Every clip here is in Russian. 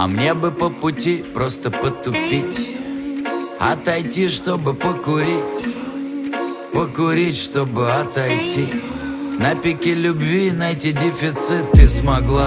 А мне бы по пути просто потупить, отойти, чтобы покурить, покурить, чтобы отойти. На пике любви найти дефицит ты смогла.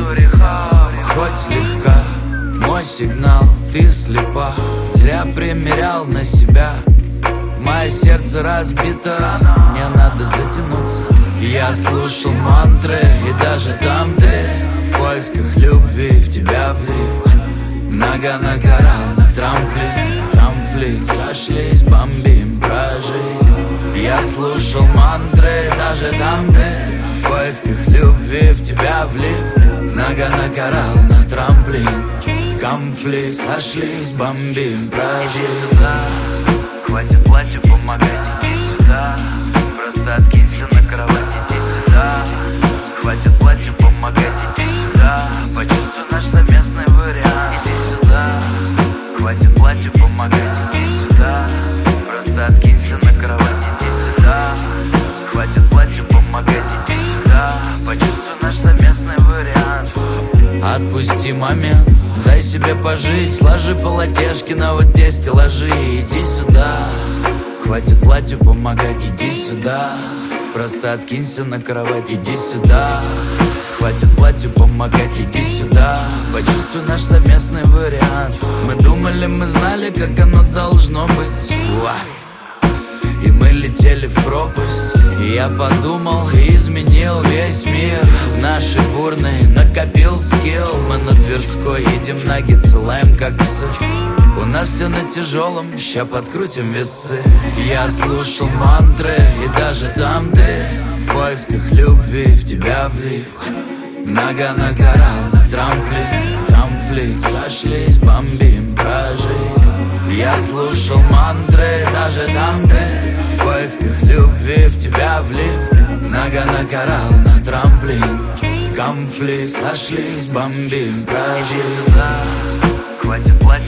Хоть слегка, мой сигнал, ты слепа. Зря примерял на себя. Мое сердце разбито, мне надо затянуться. Я слушал мантры, и даже там ты в поисках любви в тебя влип. Нога на коралл, на трамплин, конфликт, сошлись, бомбим про жизнь. Я слушал мантры, даже там ты в поисках любви в тебя влип. Нога на коралл, на трамплин, конфликт, сошлись, бомбим про жизнь. Хватит платью помогать, иди сюда. Просто откинься на кровать, иди сюда. Хватит платью помогать, иди сюда. Почувствуй наш совместный вариант, иди сюда. Хватит платью помогать, иди сюда. Просто откинься на кровать, иди сюда. Хватит платью помогать, иди сюда. Почувствуй наш совместный вариант. Отпусти момент, дай себе пожить. Сложи полотешки на вот те стеллажи. Иди сюда. Хватит платью помогать, иди сюда. Просто откинься на кровать, иди сюда. Хватит платью помогать, иди сюда. Почувствуй наш совместный вариант. Мы думали, мы знали, как оно должно быть. И мы летели в пропасть. И я подумал, и изменил весь мир. Наши бурные накопил скилл. Мы на Тверской едем наггетсы, лаем как псы. У нас все на тяжелом, ща подкрутим весы. Я слушал мантры, и даже там ты в поисках любви в тебя влип. Нога на коралл, на трамплин, конфликт, сошлись, бомбим про жизнь. Я слушал мантры, даже там ты в поисках любви в тебя влип. Нога на коралл, на трамплин, конфликт, сошлись, бомбим про жизнь. Хватит платью